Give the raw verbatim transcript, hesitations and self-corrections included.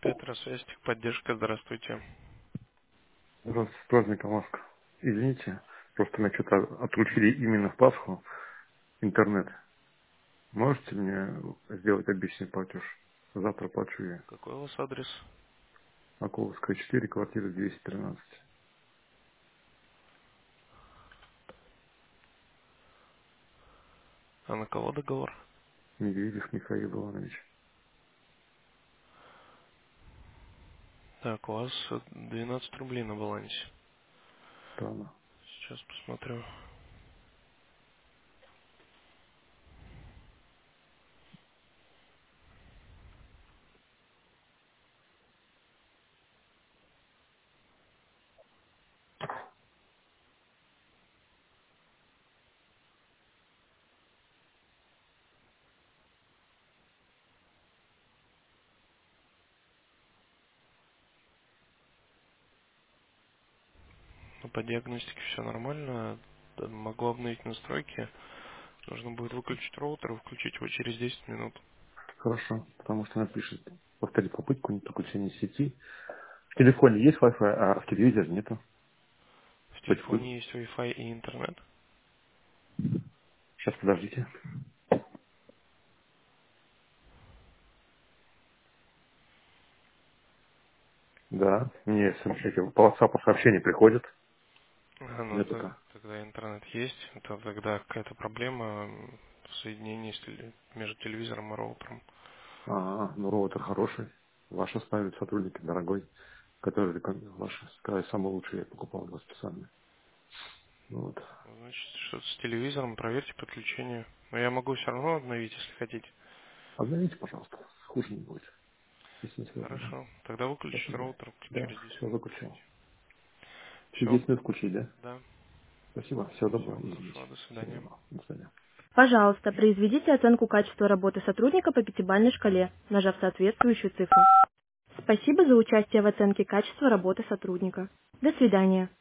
Петра, связь, техподдержка, здравствуйте. Здравствуйте, с праздником вас. Извините, просто меня что-то отключили именно в Пасху интернет. Можете мне сделать обещанный платеж? Завтра плачу я. Какой у вас адрес? Оковская четыре, квартира двести тринадцать. А на кого договор? Медведев Михаил Иванович. Так, у вас э, двенадцать рублей на балансе. Странно. Сейчас посмотрю. Ну, по диагностике все нормально. Да, могу обновить настройки. Нужно будет выключить роутер и включить его через десять минут. Хорошо, потому что она пишет, повторить попытку подключения сети. В телефоне есть Wi-Fi, а в телевизоре нету. В То есть вы... телефоне есть Wi-Fi и интернет. Сейчас, подождите. Да, мне с- эти, по WhatsApp сообщения приходят. А, ну Нету то- там. тогда интернет есть. Это тогда какая-то проблема м, в соединении с теле- между телевизором и роутером. А, ну роутер хороший. Ваши ставят сотрудники, дорогой, который реком- ваши, сказать, самый лучший я покупал в специально. Ну вот. Значит, что-то с телевизором, проверьте подключение. Но я могу все равно обновить, если хотите. Обновите, пожалуйста, хуже не будет. Если не связано. Хорошо. Тогда выключить Спасибо. роутер Да, через десять все минут выключил. включите. Через Все? десять минут включить, да? Да. Спасибо, всего доброго, Всего извините. хорошего. До Всего свидания. доброго. До свидания. Пожалуйста, произведите оценку качества работы сотрудника по пятибалльной шкале, нажав соответствующую цифру. Спасибо за участие в оценке качества работы сотрудника. До свидания.